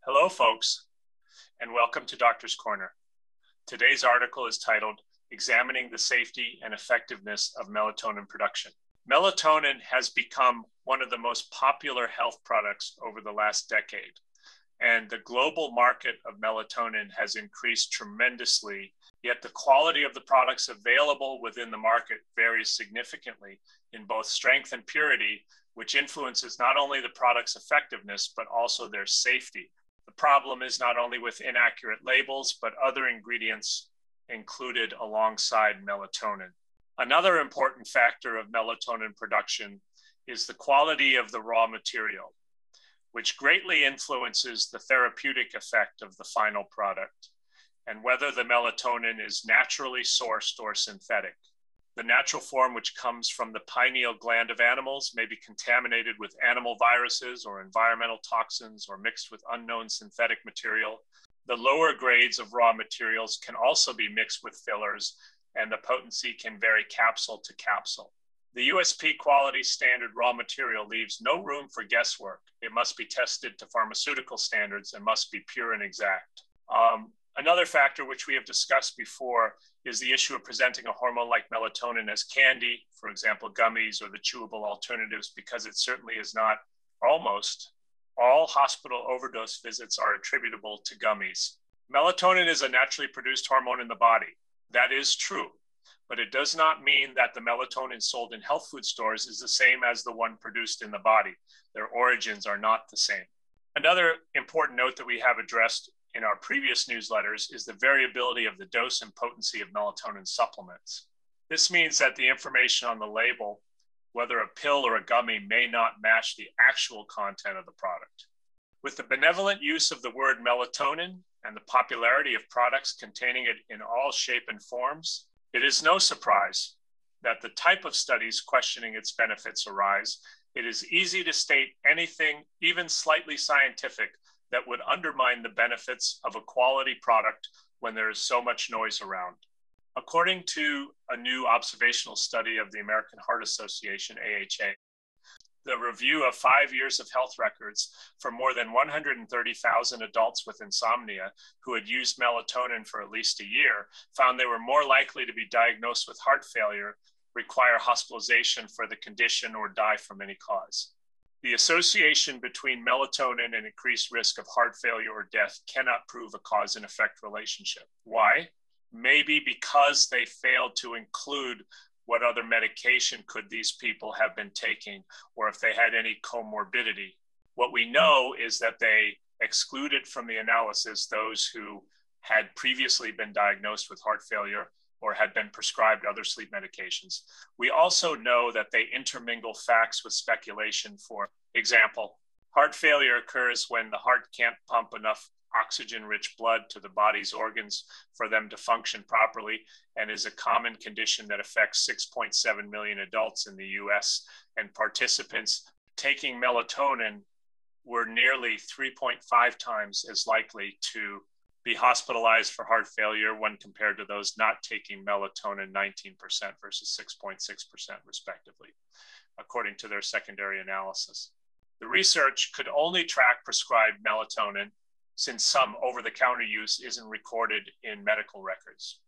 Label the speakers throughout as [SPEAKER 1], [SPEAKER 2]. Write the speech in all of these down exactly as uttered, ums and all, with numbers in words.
[SPEAKER 1] Hello, folks, and welcome to Doctor's Corner. Today's article is titled, Examining the Safety and Effectiveness of Melatonin Production. Melatonin has become one of the most popular health products over the last decade, and the global market of melatonin has increased tremendously, yet the quality of the products available within the market varies significantly in both strength and purity, which influences not only the product's effectiveness, but also their safety. The problem is not only with inaccurate labels, but other ingredients included alongside melatonin. Another important factor of melatonin production is the quality of the raw material, which greatly influences the therapeutic effect of the final product, and whether the melatonin is naturally sourced or synthetic. The natural form, which comes from the pineal gland of animals, may be contaminated with animal viruses or environmental toxins or mixed with unknown synthetic material. The lower grades of raw materials can also be mixed with fillers, and the potency can vary capsule to capsule. The U S P quality standard raw material leaves no room for guesswork. It must be tested to pharmaceutical standards and must be pure and exact. Um, Another factor which we have discussed before is the issue of presenting a hormone like melatonin as candy, for example, gummies or the chewable alternatives, because it certainly is not. Almost all hospital overdose visits are attributable to gummies. Melatonin is a naturally produced hormone in the body. That is true, but it does not mean that the melatonin sold in health food stores is the same as the one produced in the body. Their origins are not the same. Another important note that we have addressed in our previous newsletters is the variability of the dose and potency of melatonin supplements. This means that the information on the label, whether a pill or a gummy, may not match the actual content of the product. With the benevolent use of the word melatonin and the popularity of products containing it in all shape and forms, it is no surprise that the type of studies questioning its benefits arise. It is easy to state anything, even slightly scientific, that would undermine the benefits of a quality product when there is so much noise around. According to a new observational study of the American Heart Association, A H A, the review of five years of health records for more than one hundred thirty thousand adults with insomnia who had used melatonin for at least a year found they were more likely to be diagnosed with heart failure, require hospitalization for the condition, or die from any cause. The association between melatonin and increased risk of heart failure or death cannot prove a cause and effect relationship. Why? Maybe because they failed to include what other medication could these people have been taking, or if they had any comorbidity. What we know is that they excluded from the analysis those who had previously been diagnosed with heart failure or had been prescribed other sleep medications. We also know that they intermingle facts with speculation. For example, heart failure occurs when the heart can't pump enough oxygen-rich blood to the body's organs for them to function properly, and is a common condition that affects six point seven million adults in the U S, and participants taking melatonin were nearly three point five times as likely to be hospitalized for heart failure when compared to those not taking melatonin, nineteen percent versus six point six percent respectively, according to their secondary analysis. The research could only track prescribed melatonin since some over-the-counter use isn't recorded in medical records.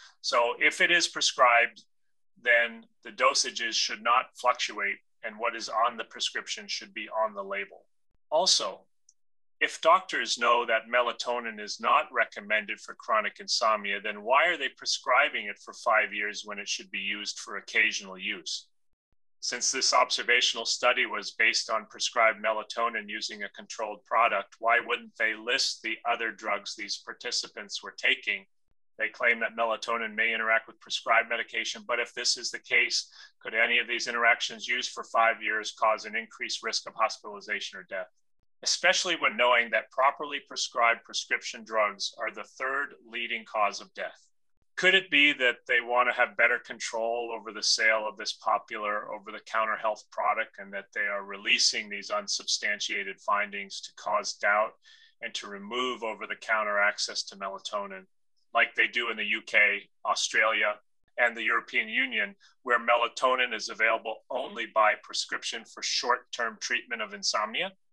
[SPEAKER 1] So if it is prescribed, then the dosages should not fluctuate, and what is on the prescription should be on the label. Also, if doctors know that melatonin is not recommended for chronic insomnia, then why are they prescribing it for five years when it should be used for occasional use? Since this observational study was based on prescribed melatonin using a controlled product, why wouldn't they list the other drugs these participants were taking? They claim that melatonin may interact with prescribed medication, but if this is the case, could any of these interactions used for five years cause an increased risk of hospitalization or death? Especially when knowing that properly prescribed prescription drugs are the third leading cause of death. Could it be that they want to have better control over the sale of this popular over-the-counter health product, and that they are releasing these unsubstantiated findings to cause doubt and to remove over-the-counter access to melatonin, like they do in the U K, Australia, and the European Union, where melatonin is available only by prescription for short-term treatment of insomnia?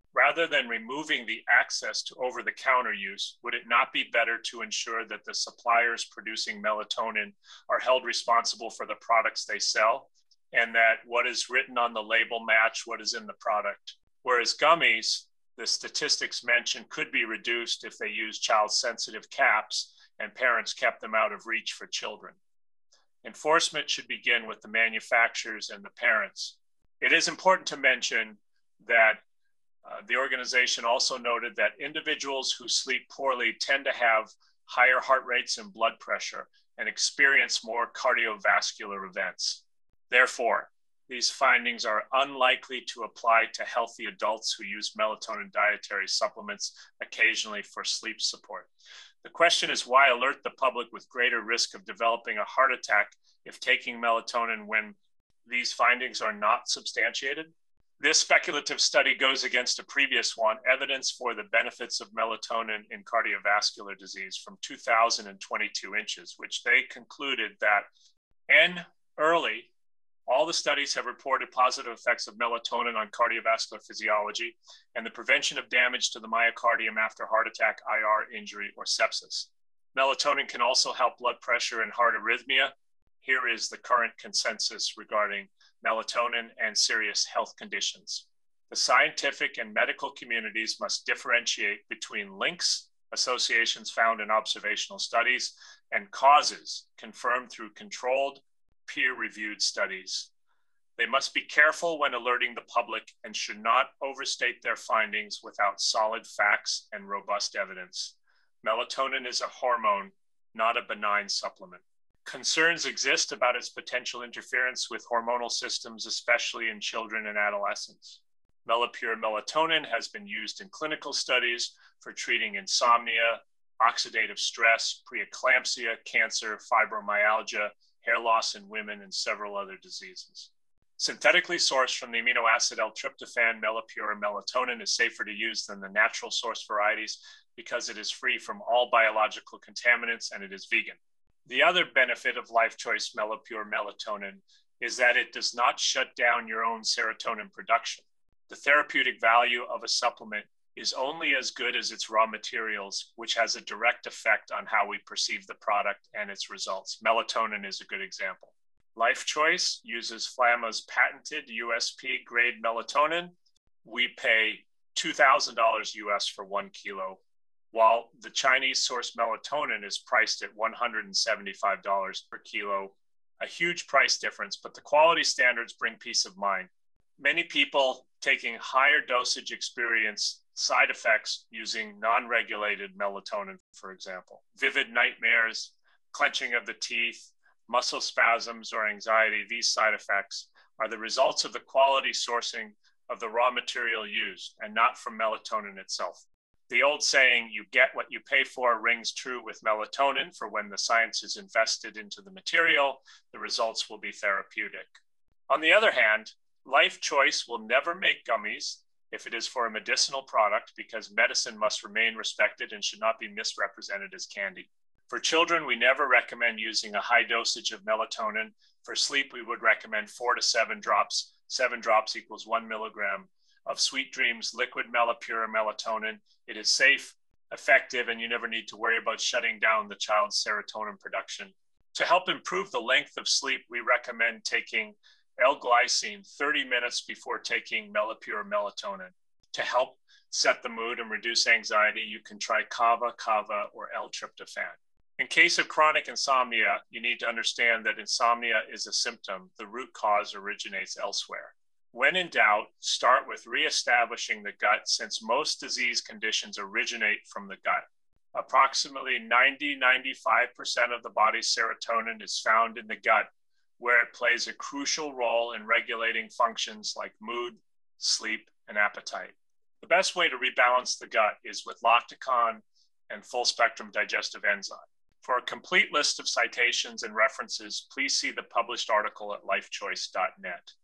[SPEAKER 1] Rather than removing the access to over-the-counter use, would it not be better to ensure that the suppliers producing melatonin are held responsible for the products they sell, and that what is written on the label match what is in the product? Whereas gummies, the statistics mentioned, could be reduced if they use child-sensitive caps and parents kept them out of reach for children. Enforcement should begin with the manufacturers and the parents. It is important to mention that Uh, the organization also noted that individuals who sleep poorly tend to have higher heart rates and blood pressure and experience more cardiovascular events. Therefore, these findings are unlikely to apply to healthy adults who use melatonin dietary supplements occasionally for sleep support. The question is, why alert the public with greater risk of developing a heart attack if taking melatonin when these findings are not substantiated? This speculative study goes against a previous one, Evidence for the Benefits of Melatonin in Cardiovascular Disease from two thousand twenty-two inches, which they concluded that N early, all the studies have reported positive effects of melatonin on cardiovascular physiology and the prevention of damage to the myocardium after heart attack, I R, injury, or sepsis. Melatonin can also help blood pressure and heart arrhythmia. Here is the current consensus regarding melatonin and serious health conditions. The scientific and medical communities must differentiate between links, associations found in observational studies, and causes confirmed through controlled, peer-reviewed studies. They must be careful when alerting the public and should not overstate their findings without solid facts and robust evidence. Melatonin is a hormone, not a benign supplement. Concerns exist about its potential interference with hormonal systems, especially in children and adolescents. Melapure melatonin has been used in clinical studies for treating insomnia, oxidative stress, preeclampsia, cancer, fibromyalgia, hair loss in women, and several other diseases. Synthetically sourced from the amino acid L-tryptophan, Melapure melatonin is safer to use than the natural source varieties because it is free from all biological contaminants and it is vegan. The other benefit of Life Choice Melapure melatonin is that it does not shut down your own serotonin production. The therapeutic value of a supplement is only as good as its raw materials, which has a direct effect on how we perceive the product and its results. Melatonin is a good example. Life Choice uses Flamma's patented U S P grade melatonin. We pay two thousand dollars U S for one kilo, while the Chinese source melatonin is priced at one hundred seventy-five dollars per kilo. A huge price difference, but the quality standards bring peace of mind. Many people taking higher dosage experience side effects using non-regulated melatonin, for example. Vivid nightmares, clenching of the teeth, muscle spasms, or anxiety. These side effects are the results of the quality sourcing of the raw material used and not from melatonin itself. The old saying, you get what you pay for, rings true with melatonin, for when the science is invested into the material, the results will be therapeutic. On the other hand, Life Choice will never make gummies if it is for a medicinal product, because medicine must remain respected and should not be misrepresented as candy. For children, we never recommend using a high dosage of melatonin. For sleep, we would recommend four to seven drops. Seven drops equals one milligram of Sweet Dreams liquid Melapure melatonin. It is safe, effective, and you never need to worry about shutting down the child's serotonin production. To help improve the length of sleep, we recommend taking L-glycine thirty minutes before taking Melapure melatonin. To help set the mood and reduce anxiety, you can try Kava, Kava, or L-tryptophan. In case of chronic insomnia, you need to understand that insomnia is a symptom. The root cause originates elsewhere. When in doubt, start with reestablishing the gut, since most disease conditions originate from the gut. Approximately ninety to ninety-five percent of the body's serotonin is found in the gut, where it plays a crucial role in regulating functions like mood, sleep, and appetite. The best way to rebalance the gut is with Lactacon and full spectrum digestive enzyme. For a complete list of citations and references, please see the published article at life choice dot net.